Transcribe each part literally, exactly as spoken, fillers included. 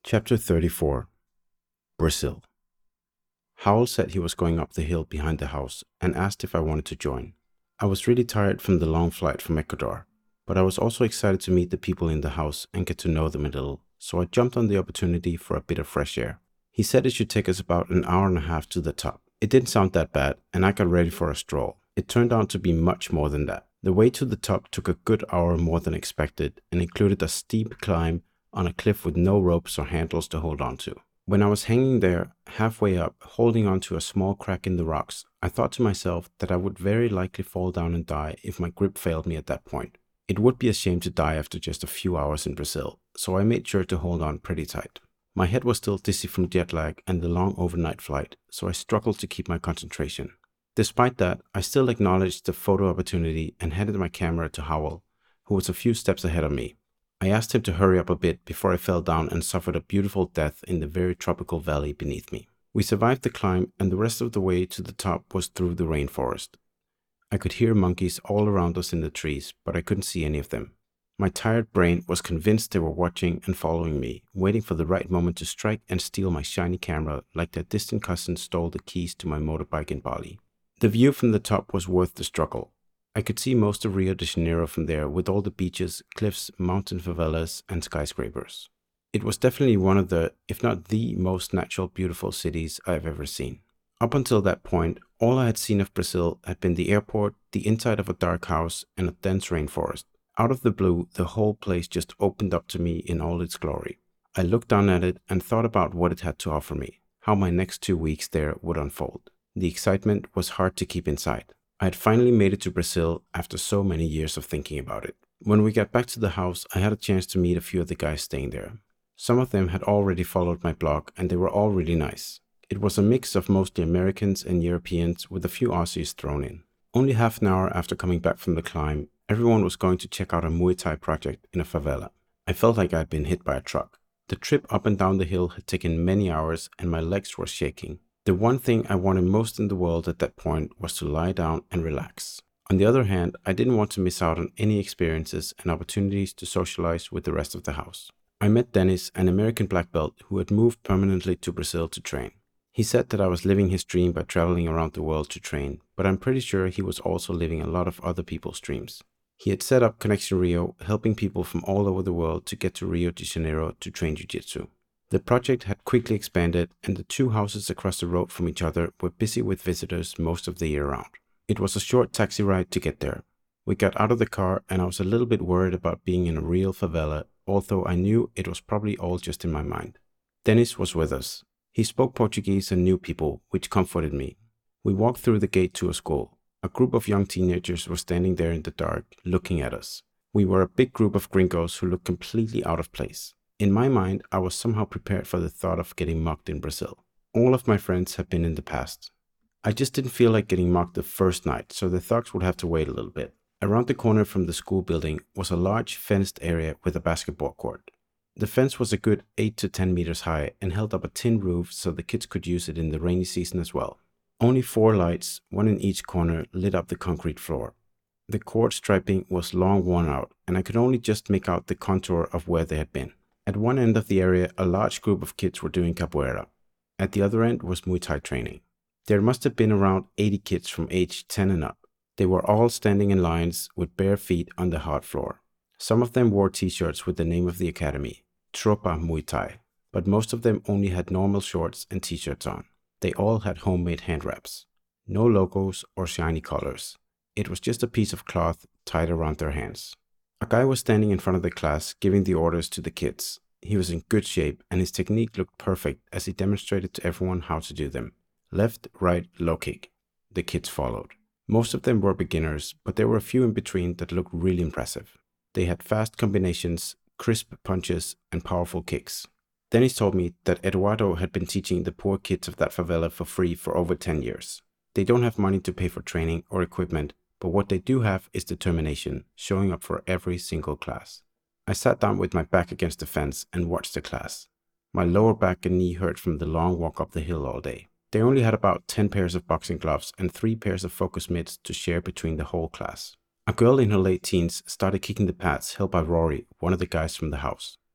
Chapter thirty-four. Brazil. Howell said he was going up the hill behind the house and asked if I wanted to join. I was really tired from the long flight from Ecuador, but I was also excited to meet the people in the house and get to know them a little, so I jumped on the opportunity for a bit of fresh air. He said it should take us about an hour and a half to the top. It didn't sound that bad, and I got ready for a stroll. It turned out to be much more than that. The way to the top took a good hour more than expected and included a steep climb on a cliff with no ropes or handles to hold on to. When I was hanging there, halfway up, holding onto a small crack in the rocks, I thought to myself that I would very likely fall down and die if my grip failed me at that point. It would be a shame to die after just a few hours in Brazil, so I made sure to hold on pretty tight. My head was still dizzy from jet lag and the long overnight flight, so I struggled to keep my concentration. Despite that, I still acknowledged the photo opportunity and handed my camera to Howell, who was a few steps ahead of me. I asked him to hurry up a bit before I fell down and suffered a beautiful death in the very tropical valley beneath me. We survived the climb, and the rest of the way to the top was through the rainforest. I could hear monkeys all around us in the trees, but I couldn't see any of them. My tired brain was convinced they were watching and following me, waiting for the right moment to strike and steal my shiny camera like their distant cousin stole the keys to my motorbike in Bali. The view from the top was worth the struggle. I could see most of Rio de Janeiro from there with all the beaches, cliffs, mountain favelas, and skyscrapers. It was definitely one of the, if not the most natural, beautiful cities I've ever seen. Up until that point, all I had seen of Brazil had been the airport, the inside of a dark house, and a dense rainforest. Out of the blue, the whole place just opened up to me in all its glory. I looked down at it and thought about what it had to offer me, how my next two weeks there would unfold. The excitement was hard to keep inside. I had finally made it to Brazil after so many years of thinking about it. When we got back to the house, I had a chance to meet a few of the guys staying there. Some of them had already followed my blog, and they were all really nice. It was a mix of mostly Americans and Europeans with a few Aussies thrown in. Only half an hour after coming back from the climb, everyone was going to check out a Muay Thai project in a favela. I felt like I had been hit by a truck. The trip up and down the hill had taken many hours, and my legs were shaking. The one thing I wanted most in the world at that point was to lie down and relax. On the other hand, I didn't want to miss out on any experiences and opportunities to socialize with the rest of the house. I met Dennis, an American black belt who had moved permanently to Brazil to train. He said that I was living his dream by traveling around the world to train, but I'm pretty sure he was also living a lot of other people's dreams. He had set up Connection Rio, helping people from all over the world to get to Rio de Janeiro to train jiu-jitsu. The project had quickly expanded, and the two houses across the road from each other were busy with visitors most of the year round. It was a short taxi ride to get there. We got out of the car, and I was a little bit worried about being in a real favela, although I knew it was probably all just in my mind. Dennis was with us. He spoke Portuguese and knew people, which comforted me. We walked through the gate to a school. A group of young teenagers were standing there in the dark, looking at us. We were a big group of gringos who looked completely out of place. In my mind, I was somehow prepared for the thought of getting mocked in Brazil. All of my friends had been in the past. I just didn't feel like getting mocked the first night, so the thugs would have to wait a little bit. Around the corner from the school building was a large fenced area with a basketball court. The fence was a good eight to ten meters high and held up a tin roof so the kids could use it in the rainy season as well. Only four lights, one in each corner, lit up the concrete floor. The court striping was long worn out, and I could only just make out the contour of where they had been. At one end of the area, a large group of kids were doing capoeira. At the other end was Muay Thai training. There must have been around eighty kids from age ten and up. They were all standing in lines with bare feet on the hard floor. Some of them wore t-shirts with the name of the academy, Tropa Muay Thai, but most of them only had normal shorts and t-shirts on. They all had homemade hand wraps. No logos or shiny colors. It was just a piece of cloth tied around their hands. A guy was standing in front of the class giving the orders to the kids. He was in good shape and his technique looked perfect as he demonstrated to everyone how to do them. Left, right, low kick. The kids followed. Most of them were beginners, but there were a few in between that looked really impressive. They had fast combinations, crisp punches, and powerful kicks. Dennis told me that Eduardo had been teaching the poor kids of that favela for free for over ten years. They don't have money to pay for training or equipment, but what they do have is determination, showing up for every single class. I sat down with my back against the fence and watched the class. My lower back and knee hurt from the long walk up the hill all day. They only had about ten pairs of boxing gloves and three pairs of focus mitts to share between the whole class. A girl in her late teens started kicking the pads held by Rory, one of the guys from the house.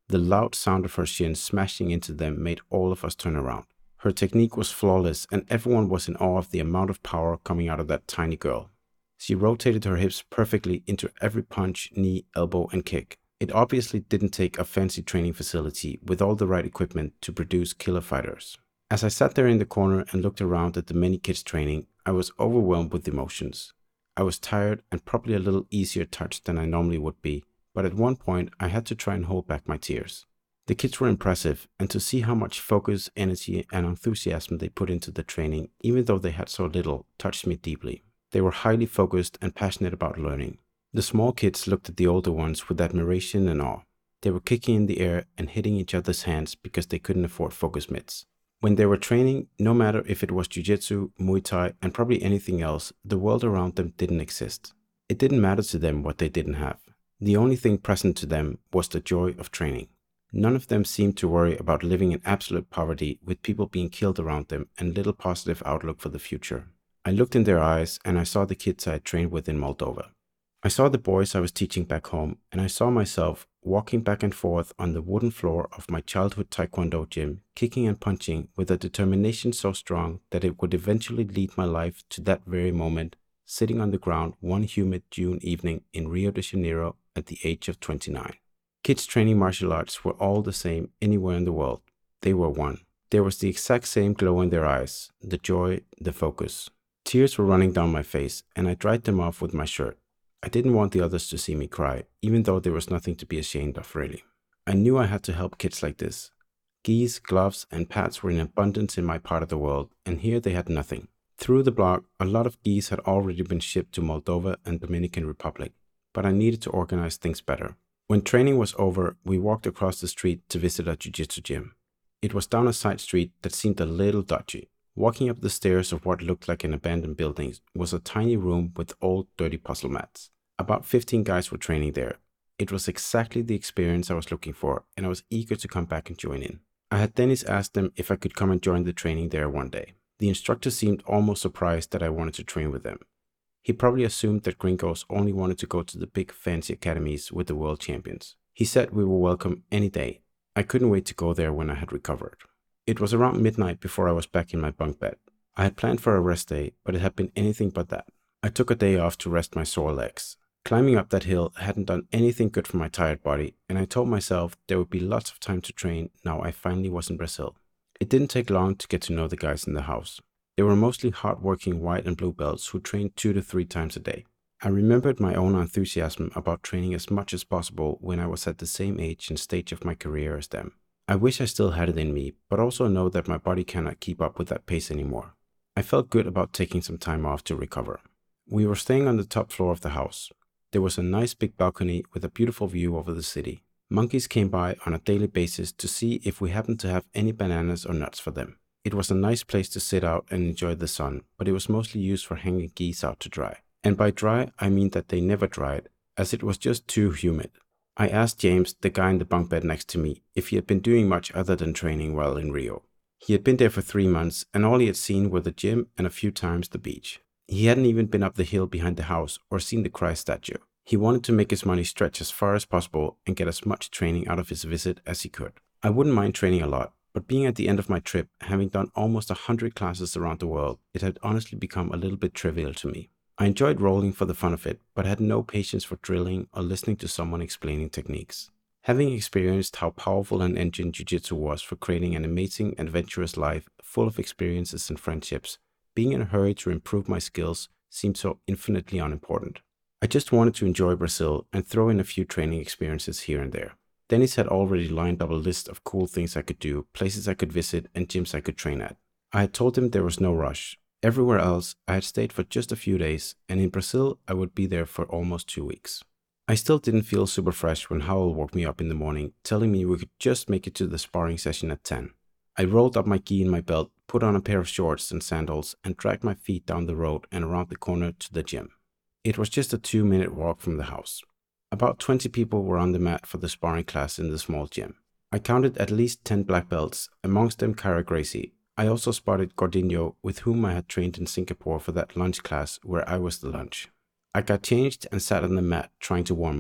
The loud sound of her shins smashing into them made all of us turn around. Her technique was flawless, and everyone was in awe of the amount of power coming out of that tiny girl. She rotated her hips perfectly into every punch, knee, elbow, and kick. It obviously didn't take a fancy training facility with all the right equipment to produce killer fighters. As I sat there in the corner and looked around at the many kids training, I was overwhelmed with emotions. I was tired and probably a little easier touched than I normally would be, but at one point I had to try and hold back my tears. The kids were impressive, and to see how much focus, energy, and enthusiasm they put into the training, even though they had so little, touched me deeply. They were highly focused and passionate about learning. The small kids looked at the older ones with admiration and awe. They were kicking in the air and hitting each other's hands because they couldn't afford focus mitts. When they were training, no matter if it was jiu-jitsu, Muay Thai, and probably anything else, the world around them didn't exist. It didn't matter to them what they didn't have. The only thing present to them was the joy of training. None of them seemed to worry about living in absolute poverty with people being killed around them and little positive outlook for the future. I looked in their eyes and I saw the kids I had trained with in Moldova. I saw the boys I was teaching back home, and I saw myself walking back and forth on the wooden floor of my childhood taekwondo gym, kicking and punching with a determination so strong that it would eventually lead my life to that very moment, sitting on the ground one humid June evening in Rio de Janeiro at the age of twenty-nine. Kids training martial arts were all the same anywhere in the world. They were one. There was the exact same glow in their eyes, the joy, the focus. Tears were running down my face, and I dried them off with my shirt. I didn't want the others to see me cry, even though there was nothing to be ashamed of, really. I knew I had to help kids like this. Gis, gloves, and pads were in abundance in my part of the world, and here they had nothing. Through the blog, a lot of gis had already been shipped to Moldova and Dominican Republic, but I needed to organize things better. When training was over, we walked across the street to visit a jiu-jitsu gym. It was down a side street that seemed a little dodgy. Walking up the stairs of what looked like an abandoned building was a tiny room with old, dirty puzzle mats. About fifteen guys were training there. It was exactly the experience I was looking for, and I was eager to come back and join in. I had Dennis ask them if I could come and join the training there one day. The instructor seemed almost surprised that I wanted to train with them. He probably assumed that gringos only wanted to go to the big fancy academies with the world champions. He said we were welcome any day. I couldn't wait to go there when I had recovered. It was around midnight before I was back in my bunk bed. I had planned for a rest day, but it had been anything but that. I took a day off to rest my sore legs. Climbing up that hill hadn't done anything good for my tired body, and I told myself there would be lots of time to train now I finally was in Brazil. It didn't take long to get to know the guys in the house. They were mostly hard-working white and blue belts who trained two to three times a day. I remembered my own enthusiasm about training as much as possible when I was at the same age and stage of my career as them. I wish I still had it in me, but also know that my body cannot keep up with that pace anymore. I felt good about taking some time off to recover. We were staying on the top floor of the house. There was a nice big balcony with a beautiful view over the city. Monkeys came by on a daily basis to see if we happened to have any bananas or nuts for them. It was a nice place to sit out and enjoy the sun, but it was mostly used for hanging geese out to dry. And by dry, I mean that they never dried, as it was just too humid. I asked James, the guy in the bunk bed next to me, if he had been doing much other than training while in Rio. He had been there for three months, and all he had seen were the gym and a few times the beach. He hadn't even been up the hill behind the house or seen the Christ statue. He wanted to make his money stretch as far as possible and get as much training out of his visit as he could. I wouldn't mind training a lot, but being at the end of my trip, having done almost a hundred classes around the world, it had honestly become a little bit trivial to me. I enjoyed rolling for the fun of it, but had no patience for drilling or listening to someone explaining techniques. Having experienced how powerful an engine jiu-jitsu was for creating an amazing, adventurous life full of experiences and friendships, being in a hurry to improve my skills seemed so infinitely unimportant. I just wanted to enjoy Brazil and throw in a few training experiences here and there. Dennis had already lined up a list of cool things I could do, places I could visit, and gyms I could train at. I had told him there was no rush. Everywhere else, I had stayed for just a few days, and in Brazil, I would be there for almost two weeks. I still didn't feel super fresh when Howell woke me up in the morning, telling me we could just make it to the sparring session at ten. I rolled up my gi in my belt, put on a pair of shorts and sandals, and dragged my feet down the road and around the corner to the gym. It was just a two-minute walk from the house. About twenty people were on the mat for the sparring class in the small gym. I counted at least ten black belts, amongst them Kyra Gracie. I also spotted Gordinho, with whom I had trained in Singapore for that lunch class where I was the lunch. I got changed and sat on the mat trying to warm up.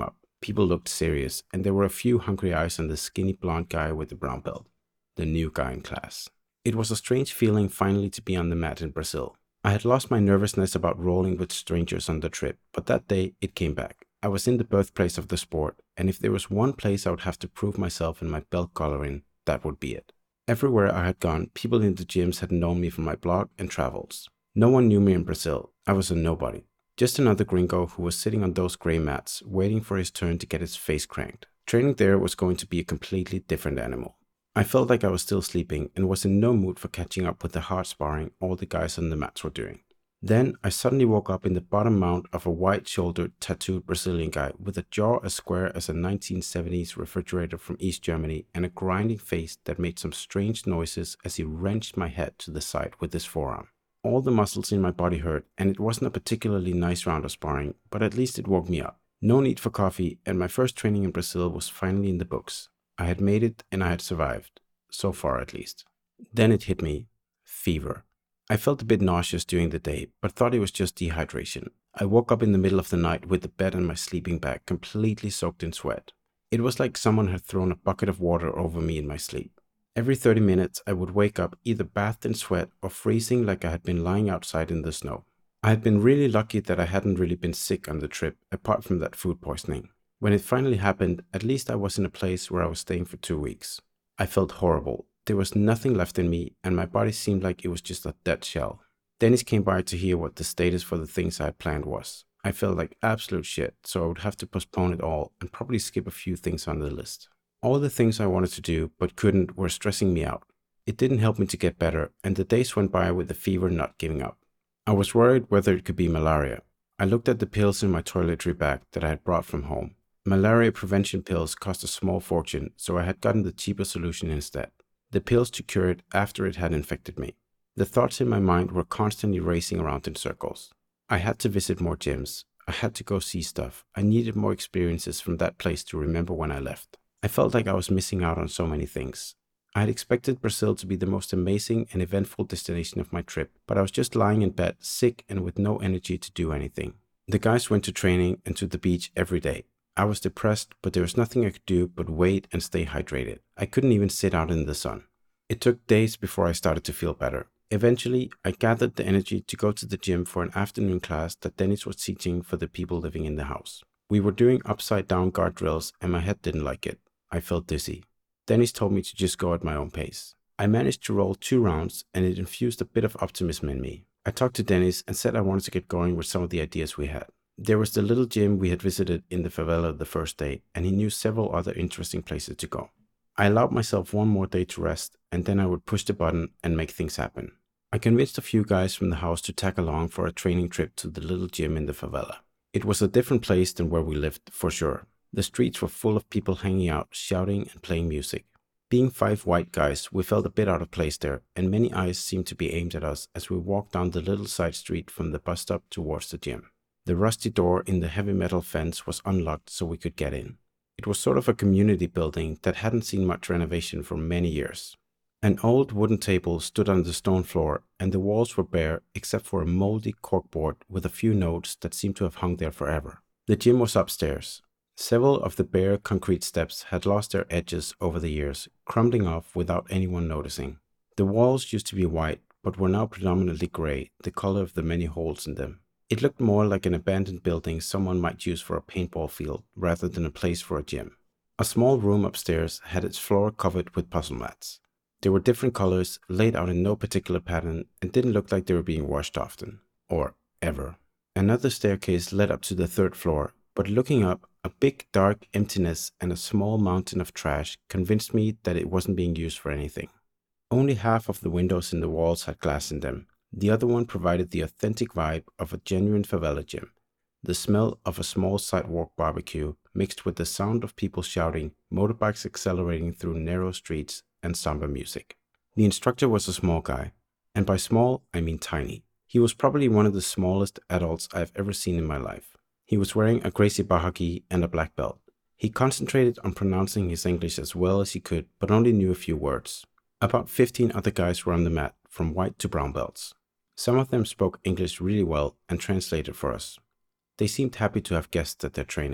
People looked serious, and there were a few hungry eyes on the skinny blonde guy with the brown belt, the new guy in class. It was a strange feeling finally to be on the mat in Brazil. I had lost my nervousness about rolling with strangers on the trip, but that day it came back. I was in the birthplace of the sport, and if there was one place I would have to prove myself and my belt collar in, that would be it. Everywhere I had gone, people in the gyms had known me from my blog and travels. No one knew me in Brazil. I was a nobody. Just another gringo who was sitting on those gray mats, waiting for his turn to get his face cranked. Training there was going to be a completely different animal. I felt like I was still sleeping and was in no mood for catching up with the hard sparring all the guys on the mats were doing. Then I suddenly woke up in the bottom mount of a white-shouldered, tattooed Brazilian guy with a jaw as square as a nineteen seventies refrigerator from East Germany and a grinding face that made some strange noises as he wrenched my head to the side with his forearm. All the muscles in my body hurt, and it wasn't a particularly nice round of sparring, but at least it woke me up. No need for coffee, and my first training in Brazil was finally in the books. I had made it and I had survived, so far at least. Then it hit me. Fever. I felt a bit nauseous during the day, but thought it was just dehydration. I woke up in the middle of the night with the bed and my sleeping bag completely soaked in sweat. It was like someone had thrown a bucket of water over me in my sleep. Every thirty minutes I would wake up either bathed in sweat or freezing like I had been lying outside in the snow. I had been really lucky that I hadn't really been sick on the trip, apart from that food poisoning. When it finally happened, at least I was in a place where I was staying for two weeks. I felt horrible. There was nothing left in me, and my body seemed like it was just a dead shell. Dennis came by to hear what the status for the things I had planned was. I felt like absolute shit, so I would have to postpone it all and probably skip a few things on the list. All the things I wanted to do but couldn't were stressing me out. It didn't help me to get better, and the days went by with the fever not giving up. I was worried whether it could be malaria. I looked at the pills in my toiletry bag that I had brought from home. Malaria prevention pills cost a small fortune, so I had gotten the cheaper solution instead. The pills to cure it after it had infected me. The thoughts in my mind were constantly racing around in circles. I had to visit more gyms. I had to go see stuff. I needed more experiences from that place to remember when I left. I felt like I was missing out on so many things. I had expected Brazil to be the most amazing and eventful destination of my trip, but I was just lying in bed, sick and with no energy to do anything. The guys went to training and to the beach every day. I was depressed, but there was nothing I could do but wait and stay hydrated. I couldn't even sit out in the sun. It took days before I started to feel better. Eventually, I gathered the energy to go to the gym for an afternoon class that Dennis was teaching for the people living in the house. We were doing upside down guard drills and my head didn't like it. I felt dizzy. Dennis told me to just go at my own pace. I managed to roll two rounds and it infused a bit of optimism in me. I talked to Dennis and said I wanted to get going with some of the ideas we had. There was the little gym we had visited in the favela the first day, and he knew several other interesting places to go. I allowed myself one more day to rest, and then I would push the button and make things happen. I convinced a few guys from the house to tag along for a training trip to the little gym in the favela. It was a different place than where we lived, for sure. The streets were full of people hanging out, shouting and playing music. Being five white guys, we felt a bit out of place there, and many eyes seemed to be aimed at us as we walked down the little side street from the bus stop towards the gym. The rusty door in the heavy metal fence was unlocked so we could get in. It was sort of a community building that hadn't seen much renovation for many years. An old wooden table stood on the stone floor and the walls were bare except for a moldy corkboard with a few notes that seemed to have hung there forever. The gym was upstairs. Several of the bare concrete steps had lost their edges over the years, crumbling off without anyone noticing. The walls used to be white but were now predominantly gray, the color of the many holes in them. It looked more like an abandoned building someone might use for a paintball field rather than a place for a gym. A small room upstairs had its floor covered with puzzle mats. They were different colors, laid out in no particular pattern, and didn't look like they were being washed often. Or ever. Another staircase led up to the third floor, but looking up, a big dark emptiness and a small mountain of trash convinced me that it wasn't being used for anything. Only half of the windows in the walls had glass in them. The other one provided the authentic vibe of a genuine favela gym. The smell of a small sidewalk barbecue mixed with the sound of people shouting, motorbikes accelerating through narrow streets, and samba music. The instructor was a small guy, and by small, I mean tiny. He was probably one of the smallest adults I've ever seen in my life. He was wearing a Gracie Barra gi and a black belt. He concentrated on pronouncing his English as well as he could, but only knew a few words. About fifteen other guys were on the mat, from white to brown belts. Some of them spoke English really well and translated for us. They seemed happy to have guests at their training.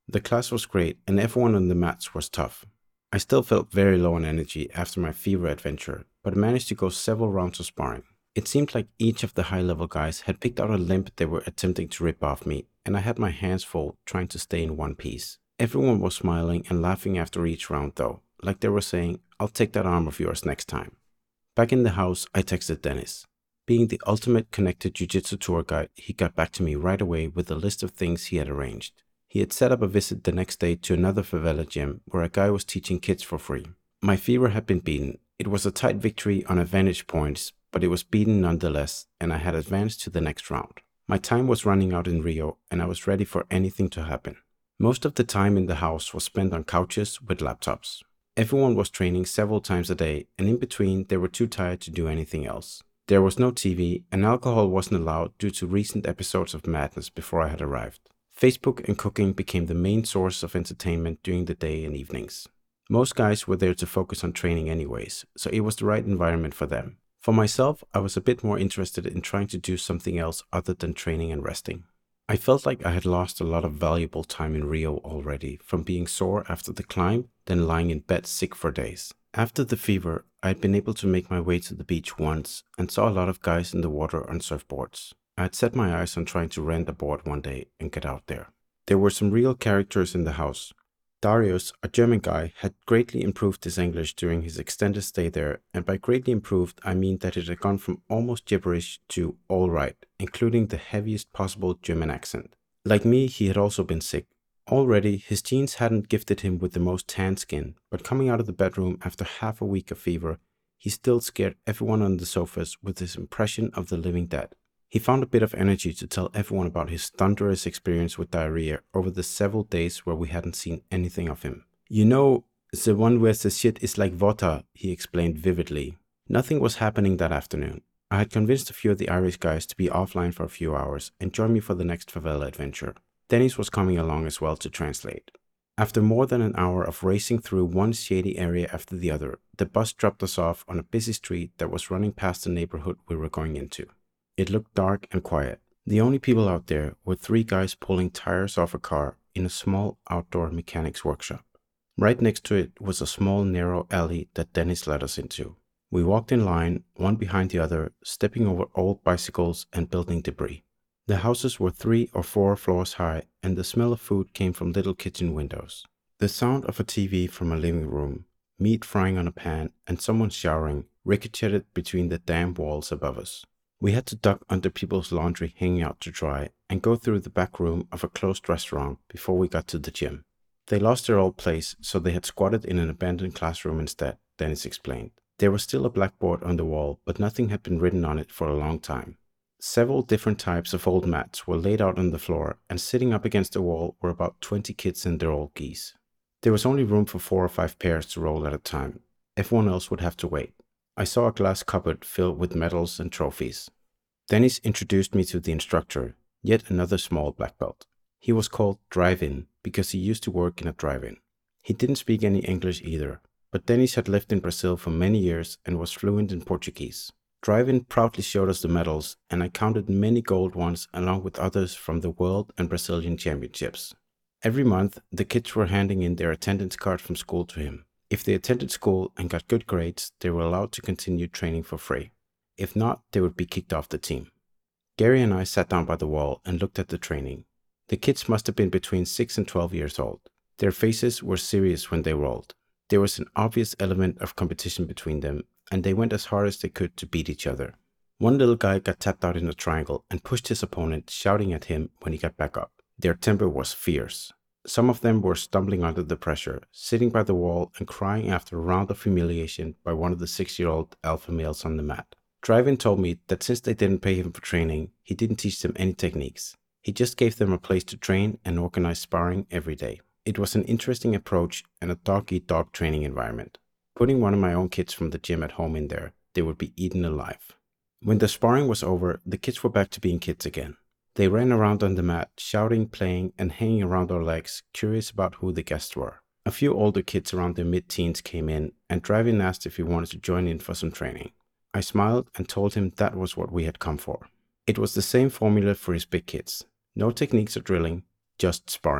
The class was great and everyone on the mats was tough. I still felt very low on energy after my fever adventure, but managed to go several rounds of sparring. It seemed like each of the high-level guys had picked out a limb they were attempting to rip off me, and I had my hands full trying to stay in one piece. Everyone was smiling and laughing after each round though, like they were saying, "I'll take that arm of yours next time." Back in the house, I texted Dennis. Being the ultimate connected jiu-jitsu tour guide, he got back to me right away with a list of things he had arranged. He had set up a visit the next day to another favela gym where a guy was teaching kids for free. My fever had been beaten. It was a tight victory on advantage points, but it was beaten nonetheless, and I had advanced to the next round. My time was running out in Rio, and I was ready for anything to happen. Most of the time in the house was spent on couches with laptops. Everyone was training several times a day, and in between they were too tired to do anything else. There was no T V, and alcohol wasn't allowed due to recent episodes of madness before I had arrived. Facebook and cooking became the main source of entertainment during the day and evenings. Most guys were there to focus on training anyways, so it was the right environment for them. For myself, I was a bit more interested in trying to do something else other than training and resting. I felt like I had lost a lot of valuable time in Rio already, from being sore after the climb, then lying in bed sick for days. After the fever, I had been able to make my way to the beach once and saw a lot of guys in the water on surfboards. I had set my eyes on trying to rent a board one day and get out there. There were some real characters in the house. Darius, a German guy, had greatly improved his English during his extended stay there, and by greatly improved, I mean that it had gone from almost gibberish to all right, including the heaviest possible German accent. Like me, he had also been sick. Already, his genes hadn't gifted him with the most tan skin, but coming out of the bedroom after half a week of fever, he still scared everyone on the sofas with his impression of the living dead. He found a bit of energy to tell everyone about his thunderous experience with diarrhea over the several days where we hadn't seen anything of him. "You know, the one where the shit is like water," he explained vividly. Nothing was happening that afternoon. I had convinced a few of the Irish guys to be offline for a few hours and join me for the next favela adventure. Dennis was coming along as well to translate. After more than an hour of racing through one shady area after the other, the bus dropped us off on a busy street that was running past the neighborhood we were going into. It looked dark and quiet. The only people out there were three guys pulling tires off a car in a small outdoor mechanics workshop. Right next to it was a small narrow alley that Dennis led us into. We walked in line, one behind the other, stepping over old bicycles and building debris. The houses were three or four floors high, and the smell of food came from little kitchen windows. The sound of a T V from a living room, meat frying on a pan, and someone showering ricocheted between the damp walls above us. We had to duck under people's laundry hanging out to dry and go through the back room of a closed restaurant before we got to the gym. They lost their old place, so they had squatted in an abandoned classroom instead, Dennis explained. There was still a blackboard on the wall, but nothing had been written on it for a long time. Several different types of old mats were laid out on the floor, and sitting up against the wall were about twenty kids and their old geese. There was only room for four or five pairs to roll at a time. Everyone else would have to wait. I saw a glass cupboard filled with medals and trophies. Dennis introduced me to the instructor, yet another small black belt. He was called Drive-In because he used to work in a drive-in. He didn't speak any English either, but Dennis had lived in Brazil for many years and was fluent in Portuguese. Drive-In proudly showed us the medals, and I counted many gold ones along with others from the World and Brazilian Championships. Every month, the kids were handing in their attendance card from school to him. If they attended school and got good grades, they were allowed to continue training for free. If not, they would be kicked off the team. Gary and I sat down by the wall and looked at the training. The kids must have been between six and twelve years old. Their faces were serious when they rolled. There was an obvious element of competition between them, and they went as hard as they could to beat each other. One little guy got tapped out in a triangle and pushed his opponent, shouting at him when he got back up. Their temper was fierce. Some of them were stumbling under the pressure, sitting by the wall and crying after a round of humiliation by one of the six-year-old alpha males on the mat. Drive-In told me that since they didn't pay him for training, he didn't teach them any techniques. He just gave them a place to train and organize sparring every day. It was an interesting approach and a dog-eat-dog training environment. Putting one of my own kids from the gym at home in there, they would be eaten alive. When the sparring was over, the kids were back to being kids again. They ran around on the mat, shouting, playing, and hanging around our legs, curious about who the guests were. A few older kids around their mid-teens came in, and Drive-In asked if we wanted to join in for some training. I smiled and told him that was what we had come for. It was the same formula for his big kids. No techniques or drilling, just sparring.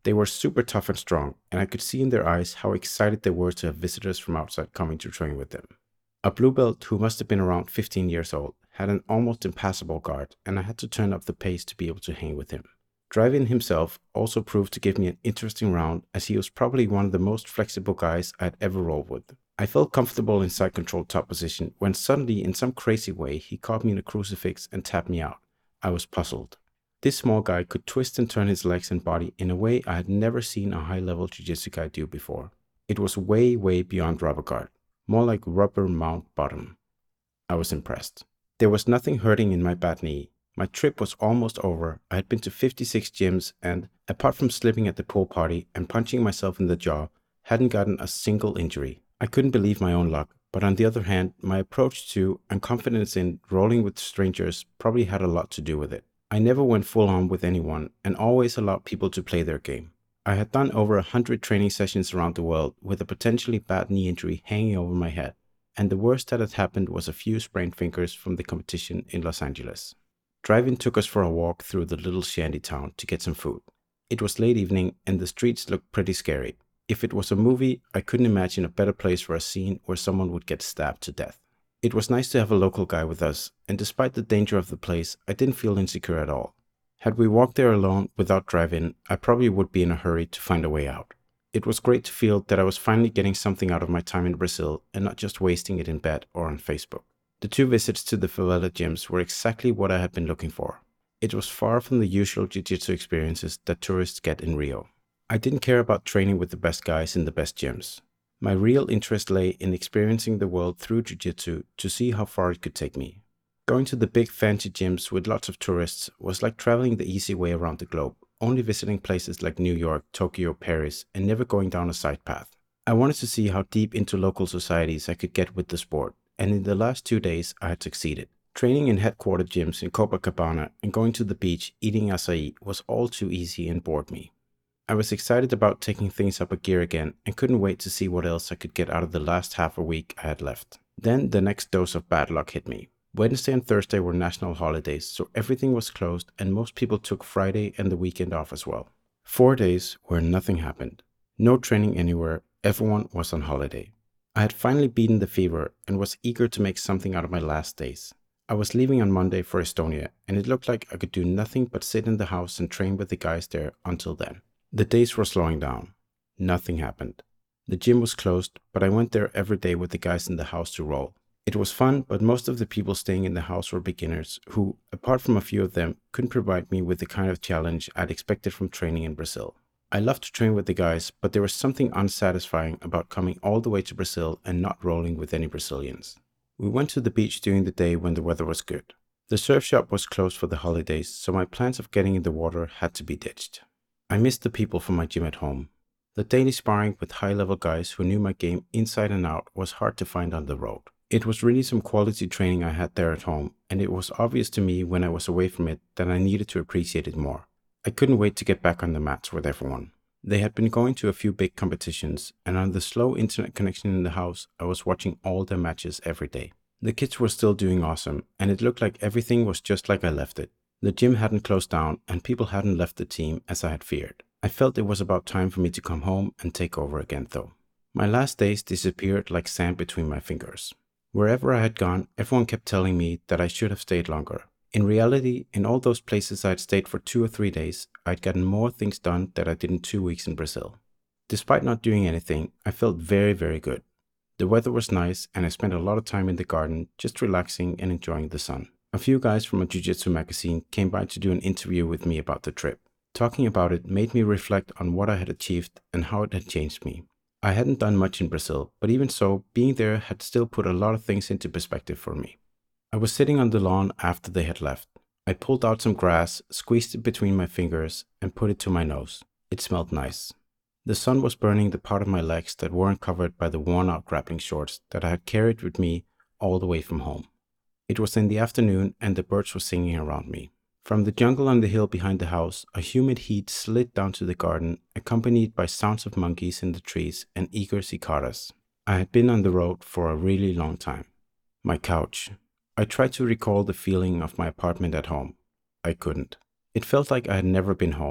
They were super tough and strong, and I could see in their eyes how excited they were to have visitors from outside coming to train with them. A blue belt who must have been around fifteen years old had an almost impassable guard, and I had to turn up the pace to be able to hang with him. Drivin himself also proved to give me an interesting round, as he was probably one of the most flexible guys I'd ever rolled with. I felt comfortable in side control top position when suddenly, in some crazy way, he caught me in a crucifix and tapped me out. I was puzzled. This small guy could twist and turn his legs and body in a way I had never seen a high-level jiu-jitsu guy do before. It was way, way beyond rubber guard, more like rubber mount bottom. I was impressed. There was nothing hurting in my bad knee. My trip was almost over. I had been to fifty-six gyms and, apart from slipping at the pool party and punching myself in the jaw, hadn't gotten a single injury. I couldn't believe my own luck, but on the other hand, my approach to and confidence in rolling with strangers probably had a lot to do with it. I never went full on with anyone and always allowed people to play their game. I had done over a hundred training sessions around the world with a potentially bad knee injury hanging over my head, and the worst that had happened was a few sprained fingers from the competition in Los Angeles. Drivin took us for a walk through the little shanty town to get some food. It was late evening and the streets looked pretty scary. If it was a movie, I couldn't imagine a better place for a scene where someone would get stabbed to death. It was nice to have a local guy with us, and despite the danger of the place, I didn't feel insecure at all. Had we walked there alone without Drivin, I probably would be in a hurry to find a way out. It was great to feel that I was finally getting something out of my time in Brazil and not just wasting it in bed or on Facebook. The two visits to the favela gyms were exactly what I had been looking for. It was far from the usual jiu-jitsu experiences that tourists get in Rio. I didn't care about training with the best guys in the best gyms. My real interest lay in experiencing the world through jiu-jitsu to see how far it could take me. Going to the big fancy gyms with lots of tourists was like traveling the easy way around the globe, only visiting places like New York, Tokyo, Paris, and never going down a side path. I wanted to see how deep into local societies I could get with the sport. And in the last two days, I had succeeded. Training in headquarter gyms in Copacabana and going to the beach eating acai was all too easy and bored me. I was excited about taking things up a gear again and couldn't wait to see what else I could get out of the last half a week I had left. Then the next dose of bad luck hit me. Wednesday and Thursday were national holidays, so everything was closed and most people took Friday and the weekend off as well. Four days where nothing happened. No training anywhere, everyone was on holiday. I had finally beaten the fever and was eager to make something out of my last days. I was leaving on Monday for Estonia, and it looked like I could do nothing but sit in the house and train with the guys there until then. The days were slowing down. Nothing happened. The gym was closed, but I went there every day with the guys in the house to roll. It was fun, but most of the people staying in the house were beginners who, apart from a few of them, couldn't provide me with the kind of challenge I'd expected from training in Brazil. I loved to train with the guys, but there was something unsatisfying about coming all the way to Brazil and not rolling with any Brazilians. We went to the beach during the day when the weather was good. The surf shop was closed for the holidays, so my plans of getting in the water had to be ditched. I missed the people from my gym at home. The daily sparring with high-level guys who knew my game inside and out was hard to find on the road. It was really some quality training I had there at home, and it was obvious to me when I was away from it that I needed to appreciate it more. I couldn't wait to get back on the mats with everyone. They had been going to a few big competitions, and on the slow internet connection in the house, I was watching all their matches every day. The kids were still doing awesome, and it looked like everything was just like I left it. The gym hadn't closed down, and people hadn't left the team as I had feared. I felt it was about time for me to come home and take over again though. My last days disappeared like sand between my fingers. Wherever I had gone, everyone kept telling me that I should have stayed longer. In reality, in all those places I had stayed for two or three days, I'd gotten more things done than I did in two weeks in Brazil. Despite not doing anything, I felt very, very good. The weather was nice and I spent a lot of time in the garden, just relaxing and enjoying the sun. A few guys from a jiu-jitsu magazine came by to do an interview with me about the trip. Talking about it made me reflect on what I had achieved and how it had changed me. I hadn't done much in Brazil, but even so, being there had still put a lot of things into perspective for me. I was sitting on the lawn after they had left. I pulled out some grass, squeezed it between my fingers, and put it to my nose. It smelled nice. The sun was burning the part of my legs that weren't covered by the worn-out grappling shorts that I had carried with me all the way from home. It was in the afternoon and the birds were singing around me. From the jungle on the hill behind the house, a humid heat slid down to the garden, accompanied by sounds of monkeys in the trees and eager cicadas. I had been on the road for a really long time. My couch. I tried to recall the feeling of my apartment at home. I couldn't. It felt like I had never been home,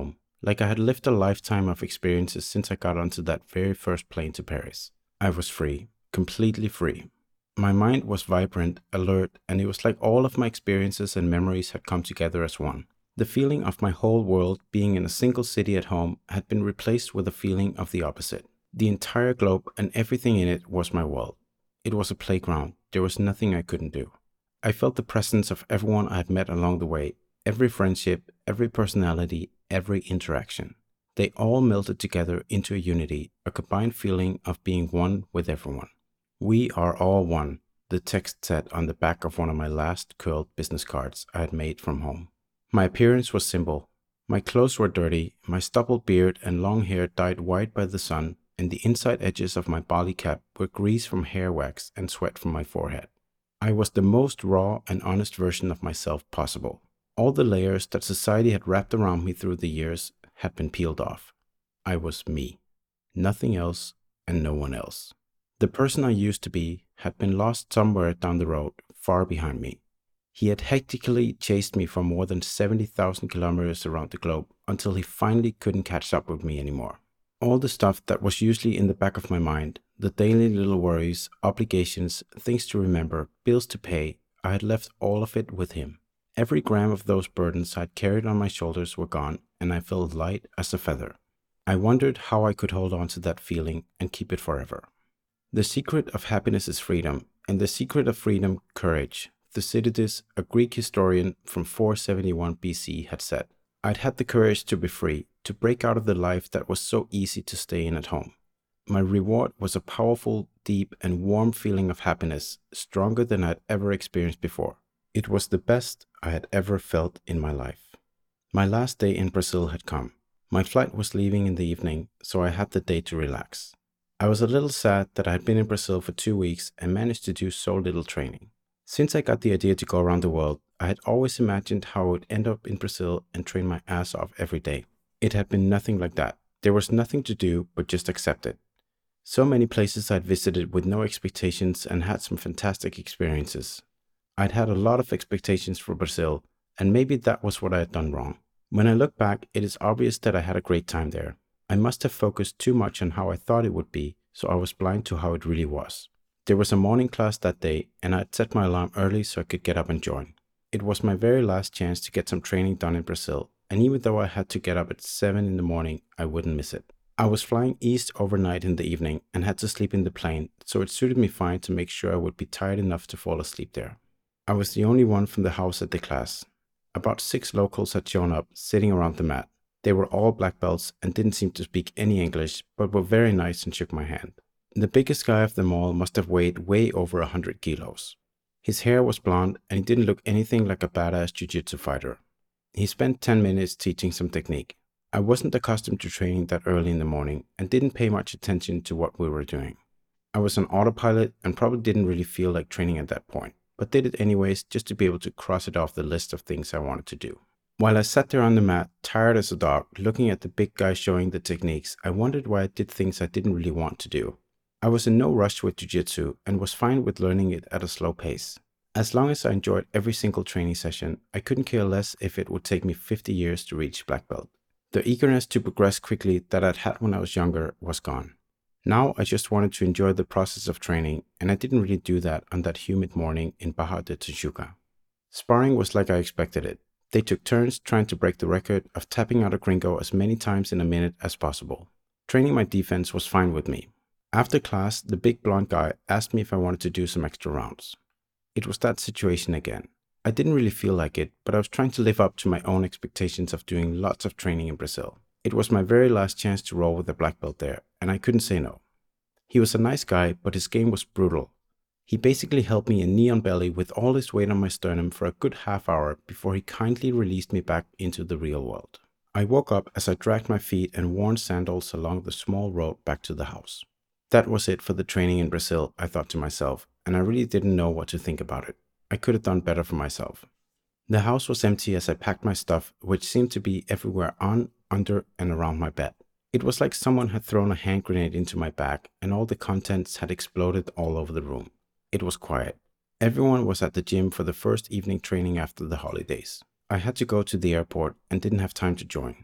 like I had lived a lifetime of experiences since I got onto that very first plane to Paris. I was free, completely free. My mind was vibrant, alert, and it was like all of my experiences and memories had come together as one. The feeling of my whole world being in a single city at home had been replaced with a feeling of the opposite. The entire globe and everything in it was my world. It was a playground. There was nothing I couldn't do. I felt the presence of everyone I had met along the way, every friendship, every personality, every interaction. They all melted together into a unity, a combined feeling of being one with everyone. We are all one, the text said on the back of one of my last curled business cards I had made from home. My appearance was simple. My clothes were dirty, my stubbled beard and long hair dyed white by the sun, and the inside edges of my bally cap were grease from hair wax and sweat from my forehead. I was the most raw and honest version of myself possible. All the layers that society had wrapped around me through the years had been peeled off. I was me. Nothing else and no one else. The person I used to be had been lost somewhere down the road, far behind me. He had hectically chased me for more than seventy thousand kilometers around the globe until he finally couldn't catch up with me anymore. All the stuff that was usually in the back of my mind, the daily little worries, obligations, things to remember, bills to pay, I had left all of it with him. Every gram of those burdens I had carried on my shoulders were gone, and I felt light as a feather. I wondered how I could hold on to that feeling and keep it forever. The secret of happiness is freedom, and the secret of freedom, courage. Thucydides, a Greek historian from four seventy-one B C, had said, I'd had the courage to be free, to break out of the life that was so easy to stay in at home. My reward was a powerful, deep, and warm feeling of happiness, stronger than I'd ever experienced before. It was the best I had ever felt in my life. My last day in Brazil had come. My flight was leaving in the evening, so I had the day to relax. I was a little sad that I had been in Brazil for two weeks and managed to do so little training. Since I got the idea to go around the world, I had always imagined how I would end up in Brazil and train my ass off every day. It had been nothing like that. There was nothing to do but just accept it. So many places I'd visited with no expectations and had some fantastic experiences. I'd had a lot of expectations for Brazil, and maybe that was what I had done wrong. When I look back, it is obvious that I had a great time there. I must have focused too much on how I thought it would be, so I was blind to how it really was. There was a morning class that day, and I'd set my alarm early so I could get up and join. It was my very last chance to get some training done in Brazil, and even though I had to get up at seven in the morning, I wouldn't miss it. I was flying east overnight in the evening and had to sleep in the plane, so it suited me fine to make sure I would be tired enough to fall asleep there. I was the only one from the house at the class. About six locals had shown up, sitting around the mat. They were all black belts and didn't seem to speak any English, but were very nice and shook my hand. The biggest guy of them all must have weighed way over a hundred kilos. His hair was blonde and he didn't look anything like a badass jiu-jitsu fighter. He spent ten minutes teaching some technique. I wasn't accustomed to training that early in the morning and didn't pay much attention to what we were doing. I was on autopilot and probably didn't really feel like training at that point, but did it anyways just to be able to cross it off the list of things I wanted to do. While I sat there on the mat, tired as a dog, looking at the big guy showing the techniques, I wondered why I did things I didn't really want to do. I was in no rush with jiu-jitsu and was fine with learning it at a slow pace. As long as I enjoyed every single training session, I couldn't care less if it would take me fifty years to reach black belt. The eagerness to progress quickly that I'd had when I was younger was gone. Now I just wanted to enjoy the process of training, and I didn't really do that on that humid morning in Barra de Tijuca. Sparring was like I expected it. They took turns trying to break the record of tapping out a gringo as many times in a minute as possible. Training my defense was fine with me. After class, the big blonde guy asked me if I wanted to do some extra rounds. It was that situation again. I didn't really feel like it, but I was trying to live up to my own expectations of doing lots of training in Brazil. It was my very last chance to roll with a black belt there, and I couldn't say no. He was a nice guy, but his game was brutal. He basically held me in knee on belly with all his weight on my sternum for a good half hour before he kindly released me back into the real world. I woke up as I dragged my feet and worn sandals along the small road back to the house. That was it for the training in Brazil, I thought to myself, and I really didn't know what to think about it. I could have done better for myself. The house was empty as I packed my stuff, which seemed to be everywhere on, under, and around my bed. It was like someone had thrown a hand grenade into my bag, and all the contents had exploded all over the room. It was quiet. Everyone was at the gym for the first evening training after the holidays. I had to go to the airport and didn't have time to join.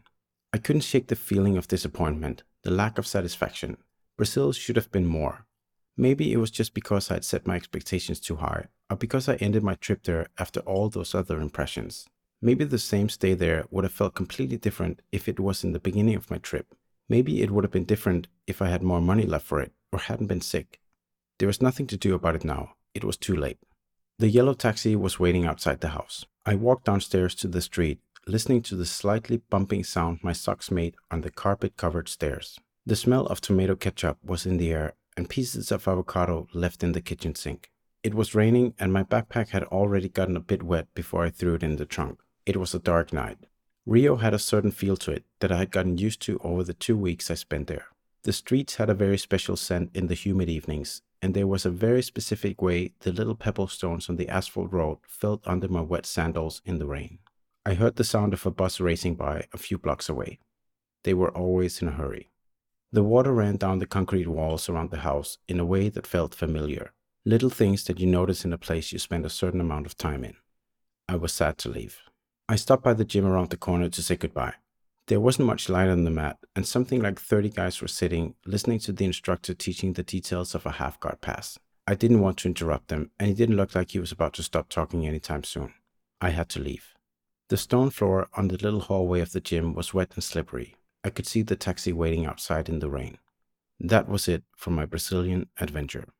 I couldn't shake the feeling of disappointment, the lack of satisfaction. Brazil should have been more. Maybe it was just because I had set my expectations too high, or because I ended my trip there after all those other impressions. Maybe the same stay there would have felt completely different if it was in the beginning of my trip. Maybe it would have been different if I had more money left for it, or hadn't been sick. There was nothing to do about it now. It was too late. The yellow taxi was waiting outside the house. I walked downstairs to the street, listening to the slightly bumping sound my socks made on the carpet-covered stairs. The smell of tomato ketchup was in the air, and pieces of avocado left in the kitchen sink. It was raining, and my backpack had already gotten a bit wet before I threw it in the trunk. It was a dark night. Rio had a certain feel to it that I had gotten used to over the two weeks I spent there. The streets had a very special scent in the humid evenings, and there was a very specific way the little pebble stones on the asphalt road felt under my wet sandals in the rain. I heard the sound of a bus racing by a few blocks away. They were always in a hurry. The water ran down the concrete walls around the house in a way that felt familiar. Little things that you notice in a place you spend a certain amount of time in. I was sad to leave. I stopped by the gym around the corner to say goodbye. There wasn't much light on the mat, and something like thirty guys were sitting, listening to the instructor teaching the details of a half-guard pass. I didn't want to interrupt them, and he didn't look like he was about to stop talking anytime soon. I had to leave. The stone floor on the little hallway of the gym was wet and slippery. I could see the taxi waiting outside in the rain. That was it for my Brazilian adventure.